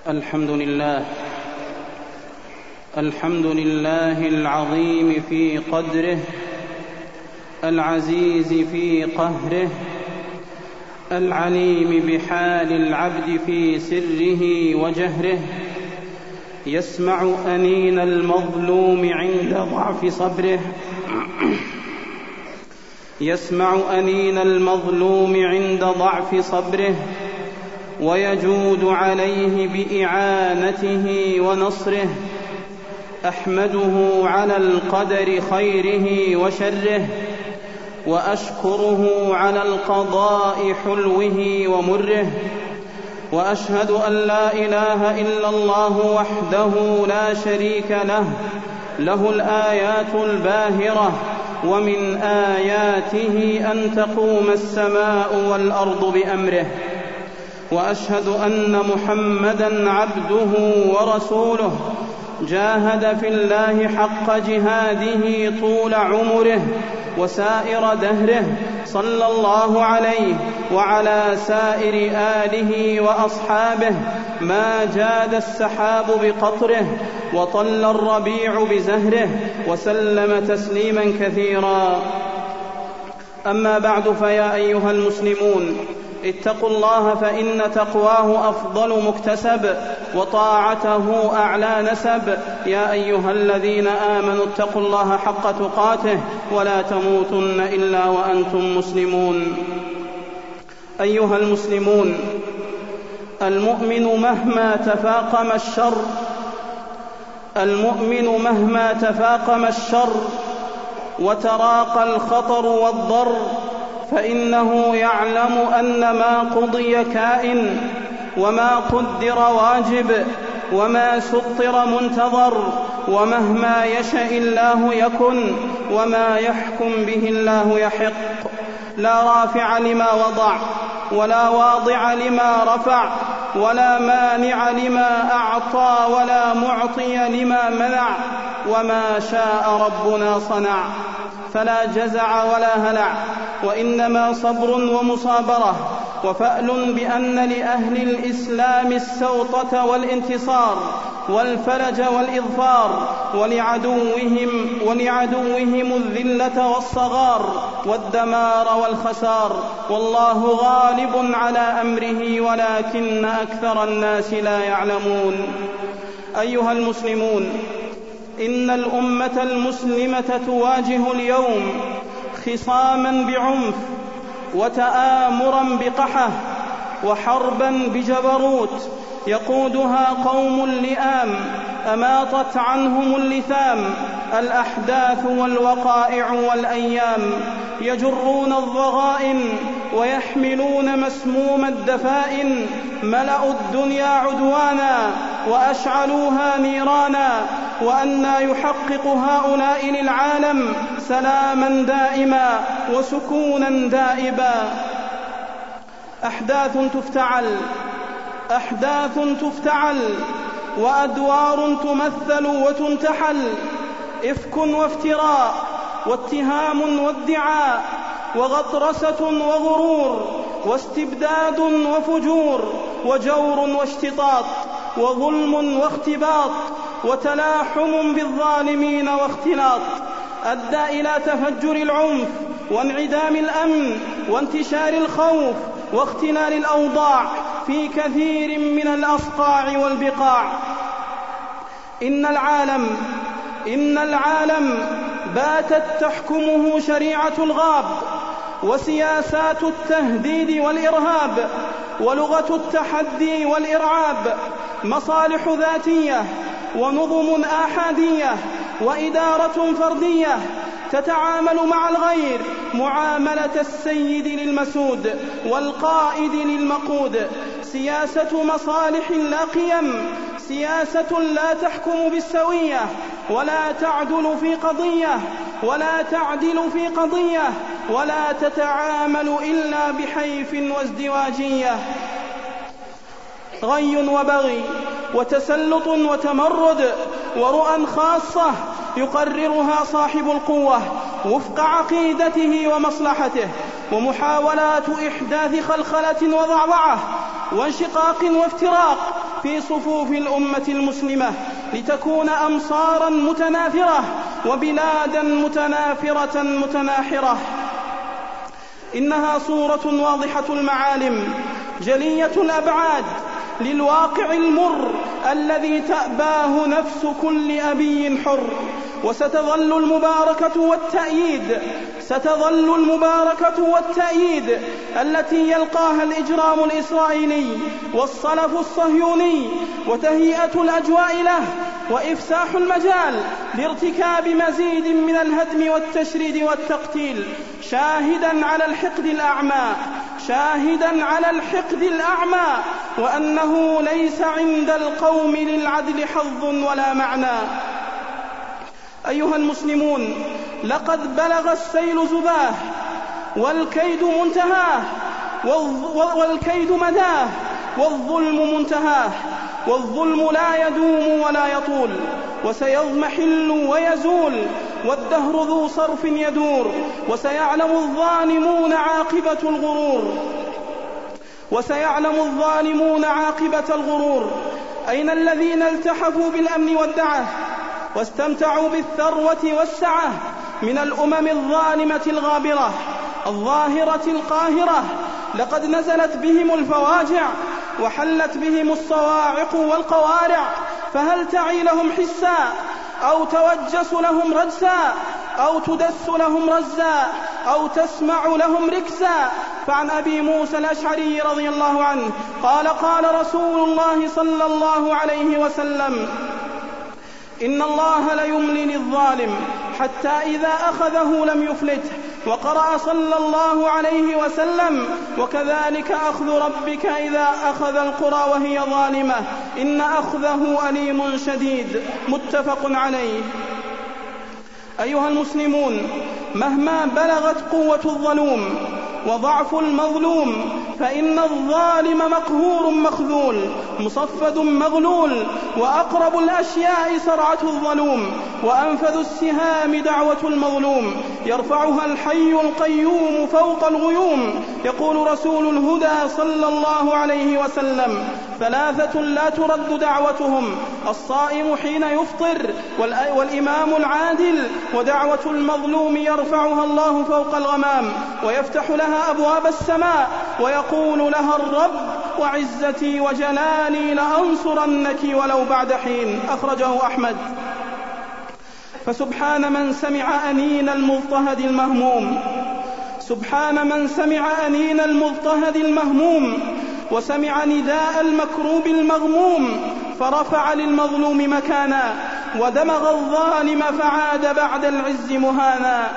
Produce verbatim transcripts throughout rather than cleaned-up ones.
الحمد لله الحمد لله العظيم في قدره، العزيز في قهره، العليم بحال العبد في سره وجهره، يسمع أنين المظلوم عند ضعف صبره يسمع أنين المظلوم عند ضعف صبره، ويجود عليه بإعانته ونصره. أحمده على القدر خيره وشره، وأشكره على القضاء حلوه ومره، وأشهد أن لا إله إلا الله وحده لا شريك له، له الآيات الباهرة، ومن آياته أن تقوم السماء والأرض بأمره. وأشهد أن محمدًا عبده ورسوله، جاهد في الله حق جهاده طول عمره وسائر دهره، صلى الله عليه وعلى سائر آله وأصحابه، ما جاد السحاب بقطره وطل الربيع بزهره، وسلم تسليما كثيرا. أما بعد، فيا أيها المسلمون، اتقوا الله، فإن تقواه أفضل مكتسب، وطاعته أعلى نسب. يا أيها الذين آمنوا اتقوا الله حق تقاته، ولا تموتن إلا وأنتم مسلمون. أيها المسلمون، المؤمن مهما تفاقم الشر المؤمن مهما تفاقم الشر وتراقى الخطر والضر، فإنه يعلم أن ما قضي كائن، وما قدر واجب، وما سطر منتظر، ومهما يشاء الله يكن، وما يحكم به الله يحق. لا رافع لما وضع، ولا واضع لما رفع، ولا مانع لما أعطى، ولا معطي لما منع، وما شاء ربنا صنع. فلا جزع ولا هلع، وإنما صبر ومصابرة، وفأل بأن لأهل الإسلام السوطة والانتصار والفرج والإظفار، ولعدوهم, ولعدوهم الذلة والصغار والدمار والخسار، والله غالب على أمره، ولكن أكثر الناس لا يعلمون. أيها المسلمون، إن الأمة المسلمة تواجه اليوم خصاما بعنف، وتآمرا بقحة، وحربا بجبروت، يقودها قوم لئام أماطت عنهم اللثام، الأحداث والوقائع والأيام، يجرون الضغائن ويحملون مسموم الدفائن، ملأوا الدنيا عدوانا وأشعلوها نيرانا، وأنى يحقق هؤلاء للعالم سلاما دائما وسكونا دائبا. أحداث تفتعل أحداث تفتعل وأدوار تمثل وتنتحل، إفك وافتراء واتهام وادعاء، وغطرسة وغرور، واستبداد وفجور، وجور واشتطاط، وظلم واختباط، وتلاحم بالظالمين واختلاط، أدى إلى تفجر العنف وانعدام الأمن وانتشار الخوف واختلال الأوضاع في كثير من الأصقاع والبقاع. إن العالم إن العالم باتت تحكمه شريعة الغاب، وسياسات التهديد والإرهاب، ولغة التحدي والإرعاب، مصالح ذاتية ونظم آحادية وإدارة فردية تتعامل مع الغير معاملة السيد للمسود والقائد للمقود، سياسة مصالح لا قيم، سياسة لا تحكم بالسوية، ولا تعدل في قضية ولا تعدل في قضية ولا تتعامل إلا بحيف وازدواجية. غي وبغي وتسلط وتمرد ورؤى خاصة يقررها صاحب القوة وفق عقيدته ومصلحته، ومحاولات إحداث خلخلة وضعضعة وانشقاق وافتراق في صفوف الأمة المسلمة لتكون أمصارا متناثرة وبلادا متنافرة متناحرة. إنها صورة واضحة المعالم جلية الأبعاد للواقع المر الذي تأباه نفس كل أبي حر. وستظل المباركة والتأييد ستظل المباركة والتأييد التي يلقاها الإجرام الإسرائيلي والصلف الصهيوني وتهيئة الأجواء له وإفساح المجال لارتكاب مزيد من الهدم والتشريد والتقتيل، شاهدا على الحقد الأعمى شاهدا على الحقد الأعمى وأنه ليس عند القوم للعدل حظ ولا معنى. أيها المسلمون، لقد بلغ السيل زباه والكيد منتهاه والكيد مداه والظلم منتهاه، والظلم لا يدوم ولا يطول وسيضمحل ويزول، والدهر ذو صرف يدور، وسيعلم الظالمون عاقبة الغرور وسيعلم الظالمون عاقبة الغرور. أين الذين التحفوا بالأمن والدعة واستمتعوا بالثروة والسعة من الأمم الظالمة الغابرة الظاهرة القاهرة؟ لقد نزلت بهم الفواجع وحلت بهم الصواعق والقوارع، فهل تعي لهم حسا أو توجس لهم رجسا أو تدس لهم رزا أو تسمع لهم ركسا؟ فعن أبي موسى الأشعري رضي الله عنه قال قال رسول الله صلى الله عليه وسلم: إن الله ليملي للظالم حتى إذا أخذه لم يفلته. وقرأ صلى الله عليه وسلم: وكذلك أخذ ربك إذا أخذ القرى وهي ظالمة إن أخذه أليم شديد. متفق عليه. أيها المسلمون، مهما بلغت قوة الظلوم وضعف المظلوم فإن الظالم مقهور مخذول مصفد مغلول، وأقرب الأشياء سرعة الظلوم، وأنفذ السهام دعوة المظلوم، يرفعها الحي القيوم فوق الغيوم. يقول رسول الهدى صلى الله عليه وسلم: ثلاثة لا ترد دعوتهم: الصائم حين يفطر، والإمام العادل، ودعوة المظلوم يرفعها الله فوق الغمام ويفتح لها أبواب السماء ويقول لها الرب: وعزتي وجلالي لأنصرنك ولو بعد حين. أخرجه أحمد. فسبحان من سمع أنين المضطهد المهموم سبحان من سمع أنين المضطهد المهموم وسمع نداء المكروب المغموم فرفع للمظلوم مكانا ودمغ الظالم فعاد بعد العز مهانا.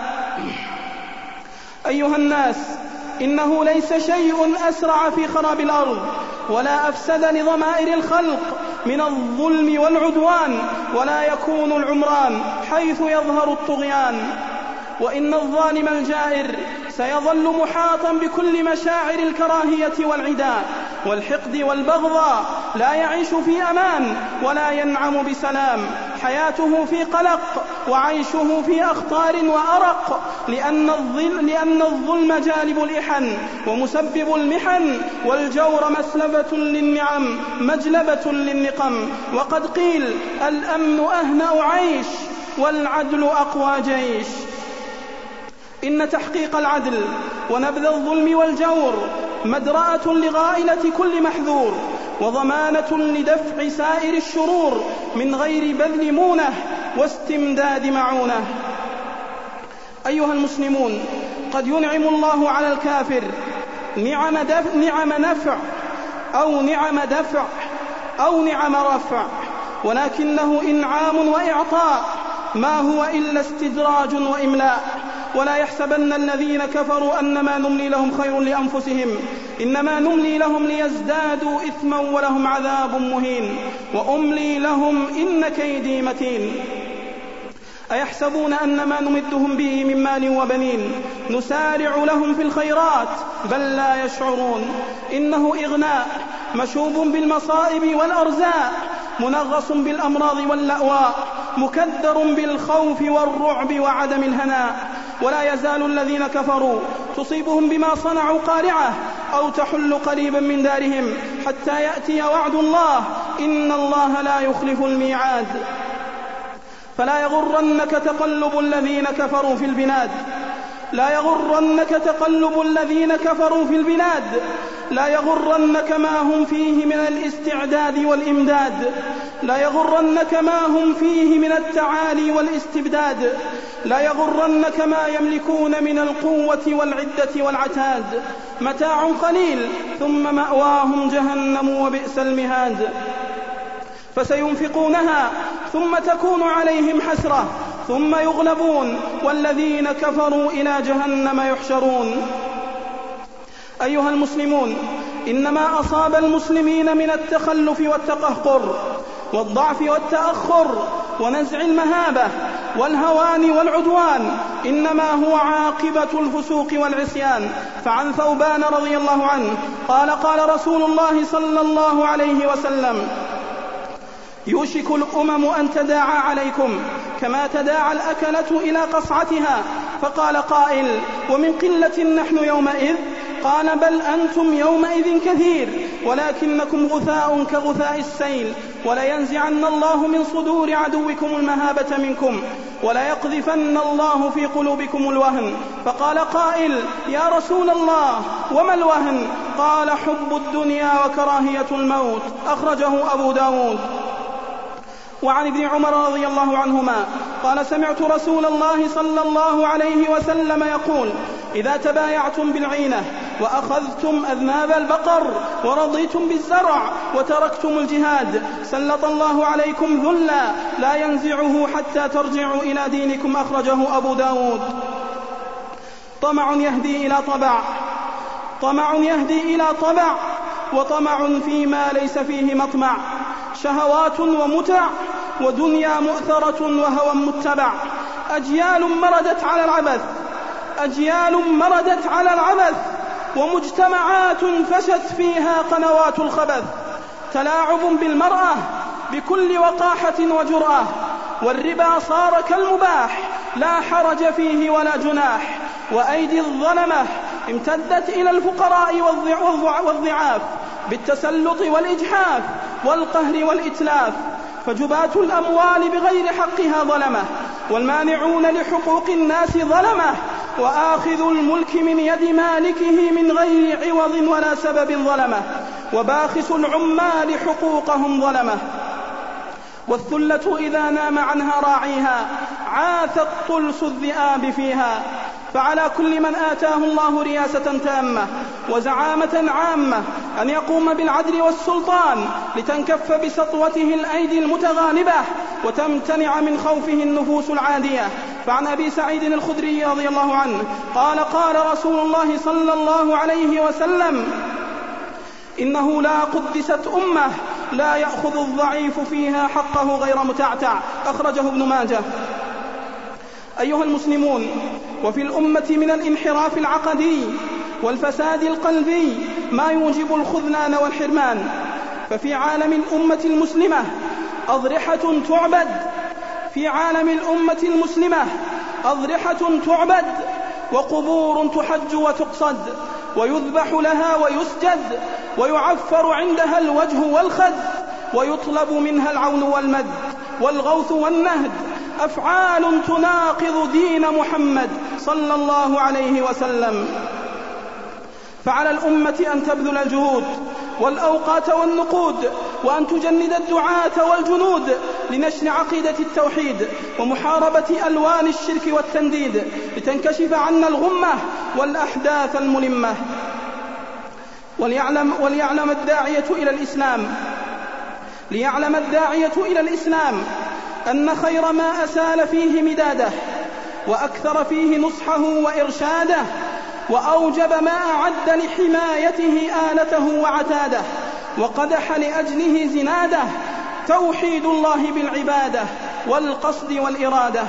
أيها الناس، إنه ليس شيء أسرع في خراب الأرض ولا أفسد لضمائر الخلق من الظلم والعدوان، ولا يكون العمران حيث يظهر الطغيان. وإن الظالم الجائر سيظل محاطا بكل مشاعر الكراهية والعداء والحقد والبغضاء، لا يعيش في أمان ولا ينعم بسلام، حياته في قلق وعيشه في أخطار وأرق، لأن الظلم, لأن الظلم جالب الإحن ومسبب المحن، والجور مسلبة للنعم مجلبة للنقم. وقد قيل: الأمن أهنأ عيش والعدل أقوى جيش. إن تحقيق العدل ونبذ الظلم والجور مدرأة لغائلة كل محذور، وضمانة لدفع سائر الشرور من غير بذل مونة واستمداد معونة. أيها المسلمون، قد ينعم الله على الكافر نعم, دفع نعم نفع أو نعم دفع أو نعم رفع، ولكنه إنعام وإعطاء ما هو إلا استدراج وإملاء. ولا يحسبن الذين كفروا أنما نملي لهم خير لأنفسهم، إنما نملي لهم ليزدادوا إثما ولهم عذاب مهين، وأملي لهم إن كيدي متين. أيحسبون أنما نمدهم به من مال وبنين نسارع لهم في الخيرات بل لا يشعرون. إنه إغناء مشوب بالمصائب والأرزاء، منغص بالأمراض واللأواء، مكدر بالخوف والرعب وعدم الهناء. ولا يزال الذين كفروا تصيبهم بما صنعوا قارعة أو تحل قريبا من دارهم حتى يأتي وعد الله، إن الله لا يخلف الميعاد. فلا يغرنك تقلب الذين كفروا في البلاد لا يغرنك تقلب الذين كفروا في البلاد لا يغرنك ما هم فيه من الاستعداد والإمداد لا يغرنك ما هم فيه من التعالي والاستبداد لا يغرنك ما يملكون من القوة والعدة والعتاد. متاع قليل ثم مأواهم جهنم وبئس المهاد. فسينفقونها ثم تكون عليهم حسرة ثم يغلبون والذين كفروا إلى جهنم يحشرون. أيها المسلمون، إنما أصاب المسلمين من التخلف والتقهقر والضعف والتأخر ونزع المهابة والهوان والعدوان إنما هو عاقبة الفسوق والعصيان. فعن ثوبان رضي الله عنه قال قال رسول الله صلى الله عليه وسلم: يوشك الأمم أن تداعى عليكم كما تداعى الأكلة إلى قصعتها. فقال قائل: ومن قلة نحن يومئذ؟ قال: بل أنتم يومئذ كثير ولكنكم غثاء كغثاء السيل. ولينزعن الله من صدور عدوكم المهابة منكم وليقذفن الله في قلوبكم الوهن. فقال قائل: يا رسول الله وما الوهن؟ قال: حب الدنيا وكراهية الموت. أخرجه أبو داود. وعن ابن عمر رضي الله عنهما قال: سمعت رسول الله صلى الله عليه وسلم يقول: إذا تبايعتم بالعينة وأخذتم أذناب البقر ورضيتم بالزرع وتركتم الجهاد سلط الله عليكم ذلا لا ينزعه حتى ترجعوا إلى دينكم. أخرجه أبو داود. طمع يهدي إلى طبع طمع يهدي إلى طبع وطمع فيما ليس فيه مطمع. شهوات ومتع ودنيا مؤثرة وهوى متبع. أجيال مردت على العبث أجيال مردت على العبث ومجتمعات فشت فيها قنوات الخبث. تلاعب بالمرأة بكل وقاحة وجرأة والربا صار كالمباح لا حرج فيه ولا جناح. وأيدي الظلمة امتدت إلى الفقراء والضعاف بالتسلط والإجحاف والقهر والإتلاف. فجبات الأموال بغير حقها ظلمة والمانعون لحقوق الناس ظلمة وآخذ الملك من يد مالكه من غير عوض ولا سبب ظلمة وباخس العمال حقوقهم ظلمة. والثلة إذا نام عنها راعيها عاثت طلس الذئاب فيها. فعلى كل من آتاه الله رياسة تامة وزعامة عامة أن يقوم بالعدل والسلطان لتنكف بسطوته الأيدي المتغالبة وتمتنع من خوفه النفوس العادية. فعن أبي سعيد الخدري رضي الله عنه قال قال رسول الله صلى الله عليه وسلم: إنه لا قدست أمة لا يأخذ الضعيف فيها حقه غير متعتع. أخرجه ابن ماجه. أيها المسلمون، وفي الأمة من الانحراف العقدي والفساد القلبي ما يوجب الخذلان والحرمان. ففي عالم الأمة المسلمة أضرحة تعبد في عالم الأمة المسلمة أضرحة تعبد وقبور تحج وتقصد ويذبح لها ويسجد ويعفر عندها الوجه والخد ويطلب منها العون والمد والغوث والنهد. أفعال تناقض دين محمد صلى الله عليه وسلم. فعلى الأمة أن تبذل الجهود والأوقات والنقود وأن تجند الدعاة والجنود لنشر عقيدة التوحيد ومحاربة ألوان الشرك والتنديد لتنكشف عنا الغمة والأحداث الملمة. وليعلم, وليعلم الداعية إلى الإسلام ليعلم الداعية إلى الإسلام أن خير ما أسال فيه مداده وأكثر فيه نصحه وإرشاده وأوجب ما أعد لحمايته آلته وعتاده وقدح لأجله زناده توحيد الله بالعبادة والقصد والإرادة.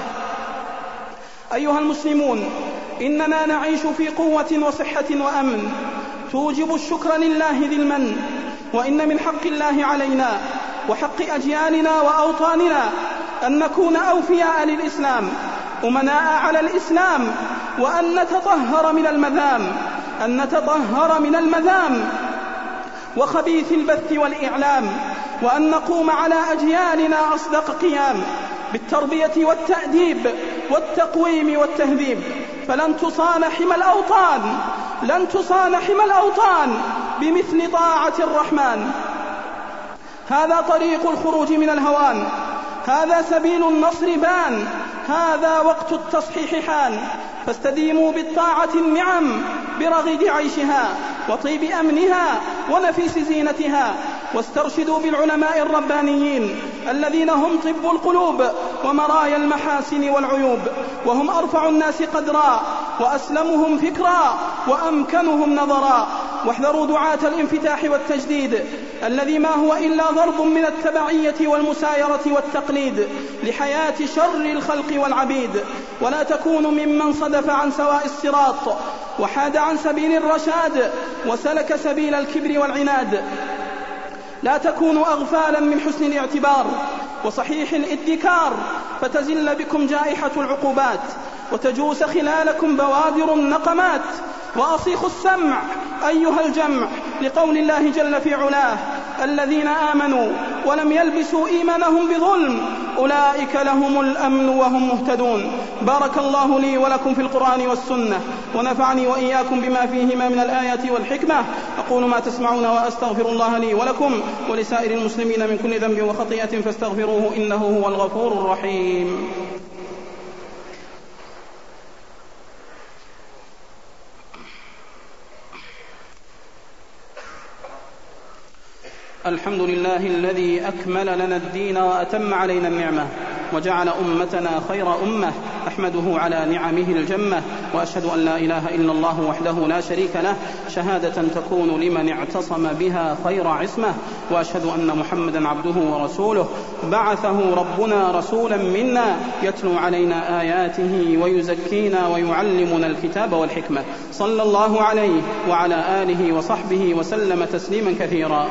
أيها المسلمون، إننا نعيش في قوة وصحة وأمن توجب الشكر لله ذي المن. وإن من حق الله علينا وحق أجيالنا وأوطاننا أن نكون أوفياء للإسلام أمناء على الإسلام وأن نتطهر من المذام أن نتطهر من المذام وخبيث البث والإعلام وأن نقوم على أجيالنا أصدق قيام بالتربية والتأديب والتقويم والتهذيب، فلن تصان حمى الأوطان لن تصان حمى الأوطان بمثل طاعة الرحمن. هذا طريق الخروج من الهوان، هذا سبيل النصر بان، هذا وقت التصحيح حان. فاستديموا بالطاعة النعم برغد عيشها وطيب أمنها ونفيس زينتها، واسترشدوا بالعلماء الربانيين الذين هم طب القلوب ومرايا المحاسن والعيوب، وهم أرفع الناس قدرا وأسلمهم فكرا وأمكنهم نظرا. واحذروا دعاة الانفتاح والتجديد الذي ما هو إلا ضرب من التبعية والمسايرة والتقليد لحياة شر الخلق والعبيد، ولا تكونوا ممن صدف عن سواء الصراط وحاد عن سبيل الرشاد وسلك سبيل الكبر والعناد. لا تكونوا أغفالا من حسن الاعتبار وصحيح الادكار، فتزل بكم جائحة العقوبات وتجوس خلالكم بوادر النقمات. وأصيخوا السمع أيها الجمع لقول الله جل في علاه: الذين آمنوا ولم يلبسوا إيمانهم بظلم أولئك لهم الأمن وهم مهتدون. بارك الله لي ولكم في القرآن والسنة، ونفعني وإياكم بما فيهما من الآيات والحكمة. أقول ما تسمعون وأستغفر الله لي ولكم ولسائر المسلمين من كل ذنب وخطيئة فاستغفروه إنه هو الغفور الرحيم. الحمد لله الذي أكمل لنا الدين وأتم علينا النعمة وجعل أمتنا خير أمة، أحمده على نعمه الجمة، وأشهد أن لا إله إلا الله وحده لا شريك له شهادة تكون لمن اعتصم بها خير عصمة، وأشهد أن محمدا عبده ورسوله بعثه ربنا رسولا منا يتلو علينا آياته ويزكينا ويعلمنا الكتاب والحكمة، صلى الله عليه وعلى آله وصحبه وسلم تسليما كثيرا.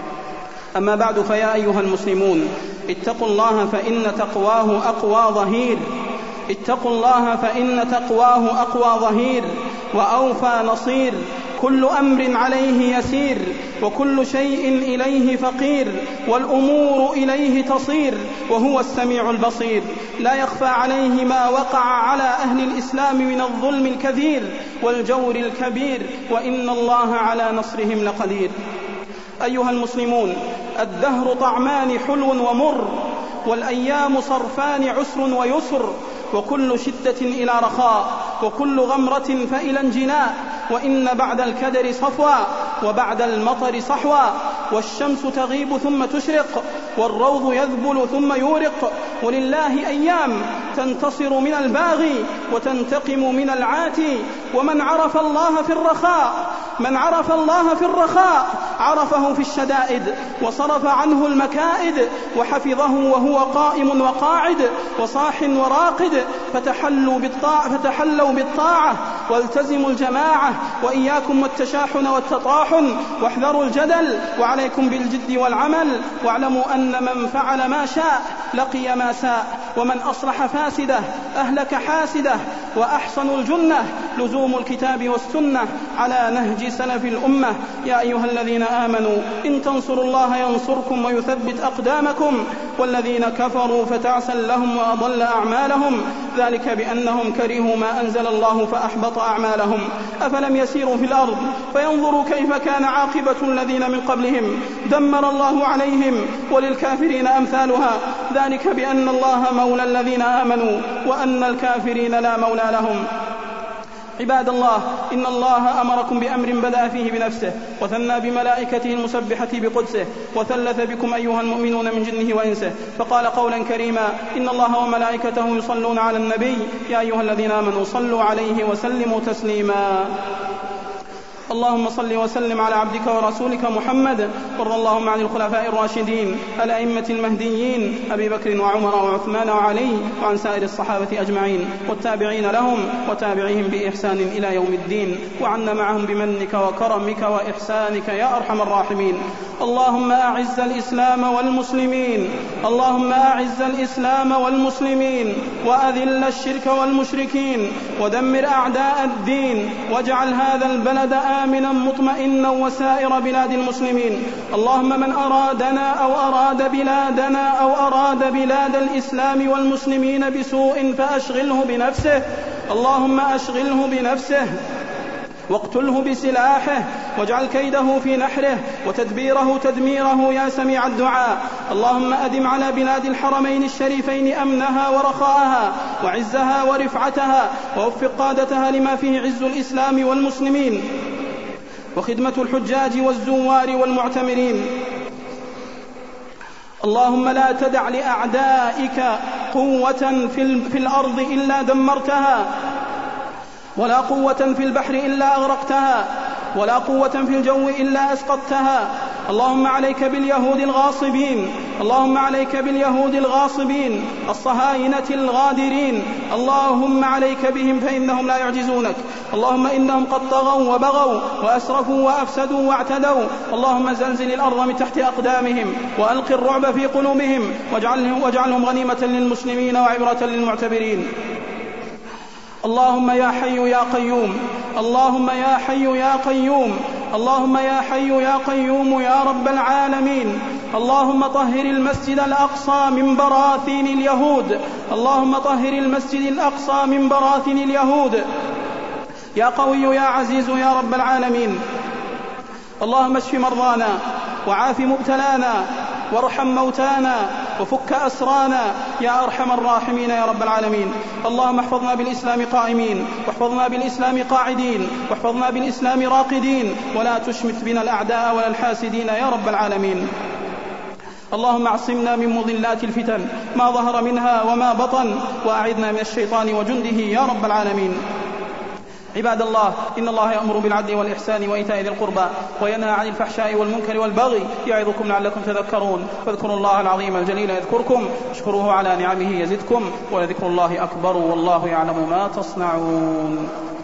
أما بعد، فيا أيها المسلمون اتقوا الله فإن تقواه أقوى ظهير اتقوا الله فإن تقواه أقوى ظهير وأوفى نصير. كل أمر عليه يسير وكل شيء إليه فقير، والأمور إليه تصير وهو السميع البصير. لا يخفى عليه ما وقع على أهل الإسلام من الظلم الكثير والجور الكبير، وإن الله على نصرهم لقدير. أيها المسلمون، الدهر طعمان حلو ومر، والأيام صرفان عسر ويسر، وكل شدة إلى رخاء وكل غمرة فإلى انجناء، وإن بعد الكدر صفوا وبعد المطر صحوا، والشمس تغيب ثم تشرق والروض يذبل ثم يورق، ولله أيام تنتصر من الباغي وتنتقم من العاتي. ومن عرف الله في الرخاء من عرف الله في الرخاء عرفه في الشدائد، وصرف عنه المكائد، وحفظه وهو قائم وقاعد وصاح وراقد. فتحلوا بالطاعة, فتحلوا بالطاعة والتزموا الجماعة، وإياكم والتشاحن والتطاحن، واحذروا الجدل، وعليكم بالجد والعمل. واعلموا أن من فعل ما شاء لقي ما ساء، ومن أصلح فاسده أهلك حاسده، وأحسن الجنة لزوم الكتاب والسنة على نهج سلف الأمة. يا أيها الذين آمنوا إن تنصروا الله ينصركم ويثبت أقدامكم، والذين كفروا فتعسا لهم وأضل أعمالهم، ذلك بأنهم كرهوا ما أنزل الله فأحبط أعمالهم. أفلم يسيروا في الأرض فينظروا كيف كان عاقبة الذين من قبلهم، دمر الله عليهم وللكافرين أمثالها، ذلك بأن الله مولى الذين آمنوا وأن الكافرين لا مولى لهم. عباد الله، إن الله أمركم بأمر بدأ فيه بنفسه وثنى بملائكته المسبحة بقدسه، وثلث بكم أيها المؤمنون من جنه وإنسه، فقال قولا كريما: إن الله وملائكته يصلون على النبي يا أيها الذين آمنوا صلوا عليه وسلموا تسليما. اللهم صل وسلم على عبدك ورسولك محمد، وارض اللهم عن الخلفاء الراشدين الأئمة المهديين أبي بكر وعمر وعثمان وعلي، وعن سائر الصحابة أجمعين والتابعين لهم وتابعيهم بإحسان إلى يوم الدين، وعنا معهم بمنك وكرمك وإحسانك يا أرحم الراحمين. اللهم أعز الإسلام والمسلمين اللهم أعز الإسلام والمسلمين وأذل الشرك والمشركين، ودمر أعداء الدين، واجعل هذا البلد آمنا مطمئنا وسائر بلاد المسلمين. اللهم من أرادنا أو أراد بلادنا أو أراد بلاد الإسلام والمسلمين بسوء فأشغله بنفسه، اللهم أشغله بنفسه واقتله بسلاحه واجعل كيده في نحره وتدبيره تدميره يا سميع الدعاء. اللهم أدم على بلاد الحرمين الشريفين أمنها ورخاءها وعزها ورفعتها، ووفق قادتها لما فيه عز الإسلام والمسلمين وخدمة الحجاج والزوار والمعتمرين. اللهم لا تدع لأعدائك قوة في الأرض إلا دمرتها، ولا قوة في البحر إلا أغرقتها، ولا قوة في الجو إلا أسقطتها. اللهم عليك باليهود الغاصبين، اللهم عليك باليهود الغاصبين الصهاينة الغادرين، اللهم عليك بهم فإنهم لا يعجزونك. اللهم إنهم قد طغوا وبغوا وأسرفوا وأفسدوا واعتدوا، اللهم زلزل الأرض من تحت أقدامهم وألق الرعب في قلوبهم واجعلهم, واجعلهم غنيمة للمسلمين وعبرة للمعتبرين. اللهم يا حي يا قيوم، اللهم يا حي يا قيوم، اللهم يا حي يا قيوم يا رب العالمين. اللهم طهر المسجد الأقصى من براثين اليهود، اللهم طهر المسجد الأقصى من براثين اليهود يا قوي يا عزيز يا رب العالمين. اللهم اشف مرضانا وعاف مبتلانا وارحم موتانا وفك أسرانا يا أرحم الراحمين يا رب العالمين. اللهم احفظنا بالإسلام قائمين، واحفظنا بالإسلام قاعدين، واحفظنا بالإسلام راقدين، ولا تشمت بنا الأعداء ولا الحاسدين يا رب العالمين. اللهم اعصمنا من مضلات الفتن ما ظهر منها وما بطن، وأعذنا من الشيطان وجنده يا رب العالمين. عباد الله، إن الله يأمر بالعدل والإحسان وإيتاء ذي القربى وينهى عن الفحشاء والمنكر والبغي يعظكم لعلكم تذكرون. فاذكروا الله العظيم الجليل يذكركم، اشكروه على نعمه يزدكم، ولذكر الله أكبر والله يعلم ما تصنعون.